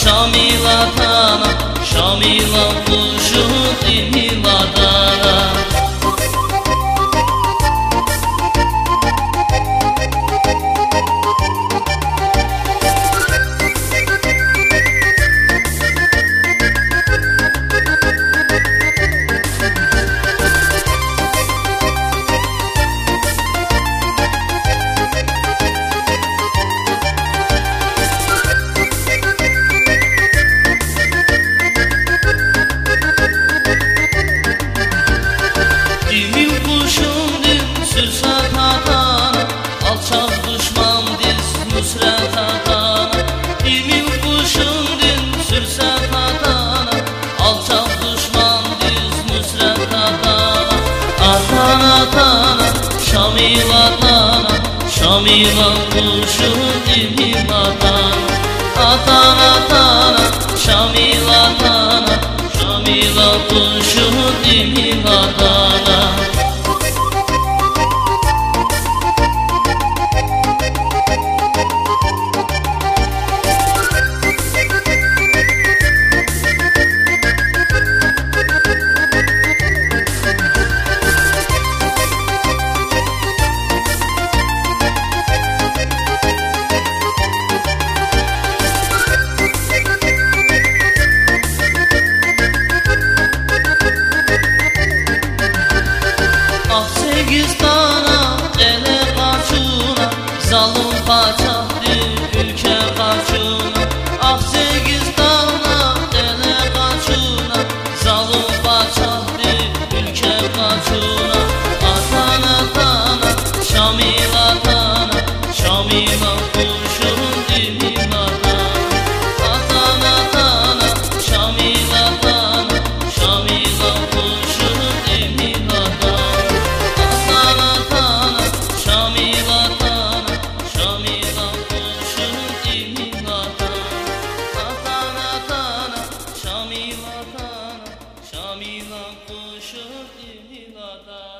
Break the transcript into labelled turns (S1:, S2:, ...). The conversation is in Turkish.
S1: Şamilatana, Şamila kuşu dimiladana. Şamilatana, Şamila kuşu dimiladana. Atana atana, Şamilatana, Şamila kuşu dimiladana. Zalım paçaqdır ülke qaçuna. Ah Segistana ele qaçuna. Zalım paçaqdır ülke qaçuna. Atana atana, Şamilatana, Şamila kuşu dimiladana. Atana atana, Şamilatana, Şamila kuşu dimiladana. Atana atana, Şamilatana, Şamila kuşu dimiladana. Atana atana, Şamilatana, Şamila kuşu dimiladana.